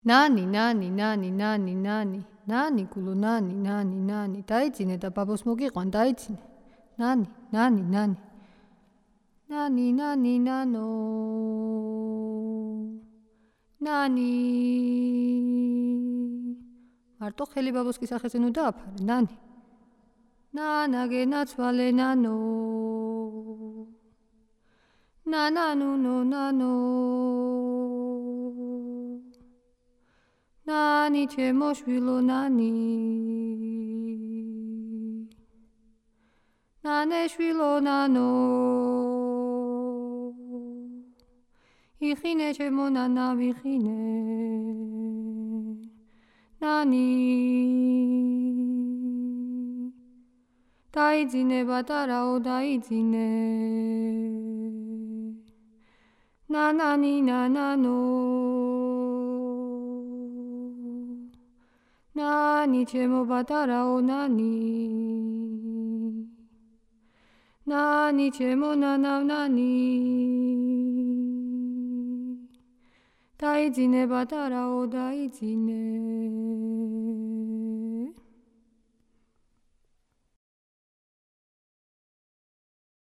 ნანი გულო ნანი დაიძინე და ბაბოს მოგიყვან დაიძინე ნანი ნანო ნანი მარტო ხელი ბაბოს კისახეზე ნუ დააფარე ნანი ნანაგე ნაცვალე ნანო ნანო ნანი ჩემო შვილო ნანი ნანე შვილო ნანო იხინე ჩემო ნანა ვიხინე ნანი დაიძინე პატარაო დაიძინე ნანო ნანი ჩემო პატარაო ნანი ჩემო ნანა ნანი დაიძინე პატარაო დაიძინე